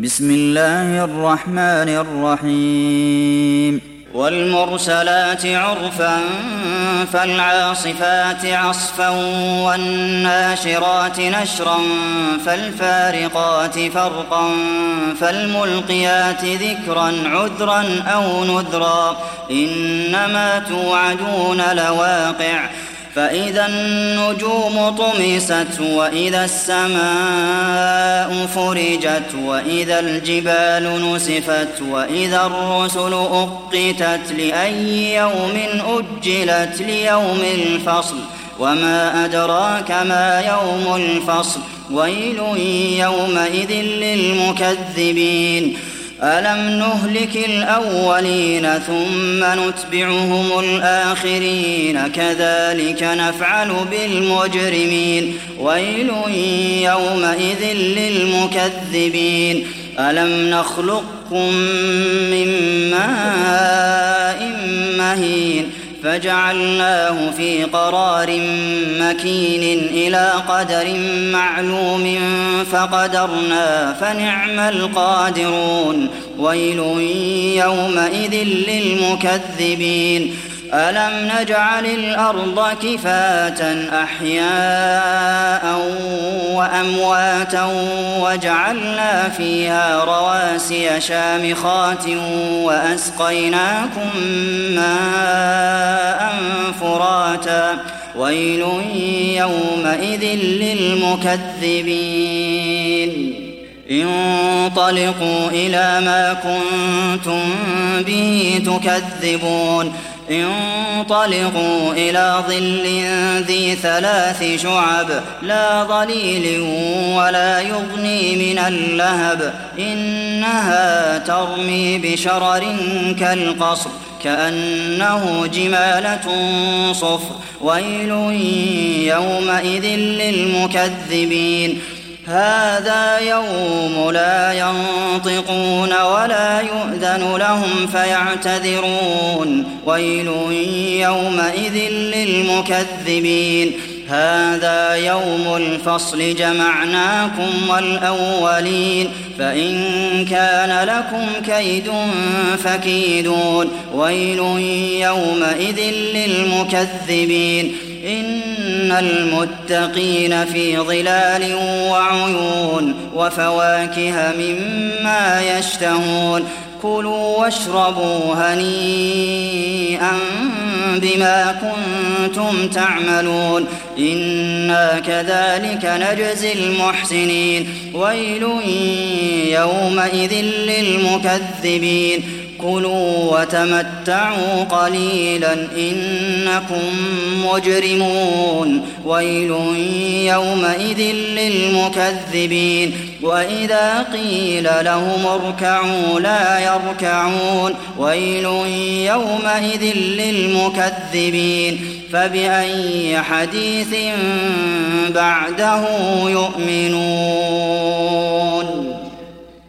بسم الله الرحمن الرحيم والمرسلات عرفا فالعاصفات عصفا والناشرات نشرا فالفارقات فرقا فالملقيات ذكرا عذرا أو نذرا إنما توعدون لواقع فإذا النجوم طمست وإذا السماء فرجت وإذا الجبال نسفت وإذا الرسل أقتت لأي يوم أجلت ليوم الفصل وما أدراك ما يوم الفصل ويل يومئذ للمكذبين ألم نهلك الأولين ثم نتبعهم الآخرين كذلك نفعل بالمجرمين ويل يومئذ للمكذبين ألم نخلقكم من ماء مهين فجعلناه في قرار مكين إلى قدر معلوم فقدرنا فنعم القادرون ويل يومئذ للمكذبين ألم نجعل الأرض كفاة أحياء وأمواتا وجعلنا فيها رواسي شامخات وأسقيناكم ماء فراتا ويل يومئذ للمكذبين انطلقوا إلى ما كنتم به تكذبون انطلقوا إلى ظل ذي 3 شعب لا ظليل ولا يغني من اللهب إنها ترمي بشرر كالقصر كأنه جمالة صفر ويل يومئذ للمكذبين هذا يوم لا ينطقون ولا يؤذن لهم فيعتذرون ويل يومئذ للمكذبين هذا يوم الفصل جمعناكم والأولين فإن كان لكم كيد فكيدون ويل يومئذ للمكذبين إن المتقين في ظلال وعيون وفواكه مما يشتهون كلوا واشربوا هنيئا بما كنتم تعملون إنا كذلك نجزي المحسنين ويل يومئذ للمكذبين كلوا وتمتعوا قليلا إنكم مجرمون ويل يومئذ للمكذبين وإذا قيل لهم اركعوا لا يركعون ويل يومئذ للمكذبين فبأي حديث بعده يؤمنون